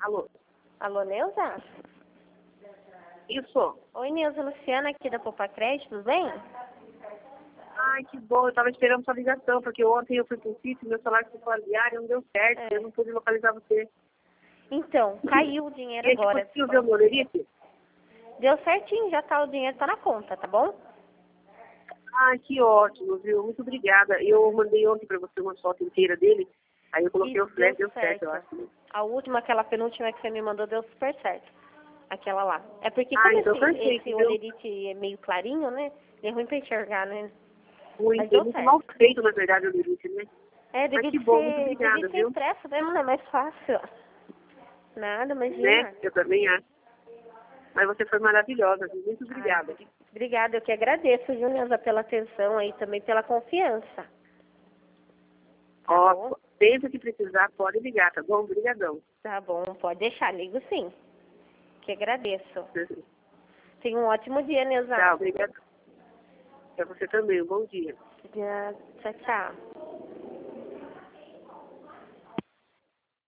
Alô? Alô, Neuza? Isso? Oi, Neuza, Luciana aqui da Popacred, tudo bem? Ai, que bom. Eu tava esperando sua ligação, porque ontem eu fui pro sítio, meu celular ficou falhar e não deu certo. Eu não pude localizar você. Então, caiu o dinheiro E a gente agora. conseguiu ver o meu Lerite? Deu certinho, já tá, o dinheiro tá na conta, tá bom? Ai, que ótimo, viu? Muito obrigada. Eu mandei ontem pra você uma foto inteira dele. Aí eu coloquei Isso, o flash, deu certo, eu acho. A última, aquela penúltima que você me mandou, deu super certo. Aquela lá. É porque Ah, como então perfeito, esse viu? olerite é meio clarinho, né? É ruim pra enxergar, né? Mas É deu muito certo. mal feito, na verdade, o Lerite, né? É, Mas devia que bom, muito ser, obrigada, devia ser viu? impresso mesmo, né? Mais fácil. Nada, Né? imagina. Eu também acho. Mas você foi maravilhosa, viu? Muito obrigada. Obrigada, eu que agradeço, viu, Neuza, pela atenção aí, também pela confiança. Tá bom? Ó, sempre que precisar, pode ligar, tá bom? Obrigadão. Tá bom, pode deixar, ligo sim. Que agradeço. Tenha um ótimo dia, Neuza. Tchau, obrigada. Pra você também, um bom dia. Tchau, tchau.